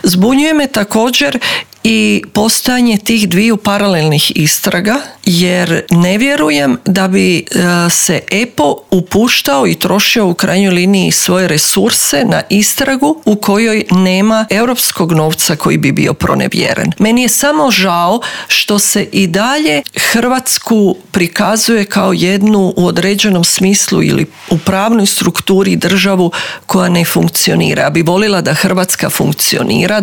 Zbunjuje me također i postojanje tih dviju paralelnih istraga, jer ne vjerujem da bi se EPO upuštao i trošio u krajnjoj liniji svoje resurse na istragu u kojoj nema europskog novca koji bi bio pronevjeren. Meni je samo žao što se i dalje Hrvatsku prikazuje kao jednu u određenom smislu ili u pravnoj strukturi državu koja ne funkcionira. Ja bi volila da Hrvatska funkcionira,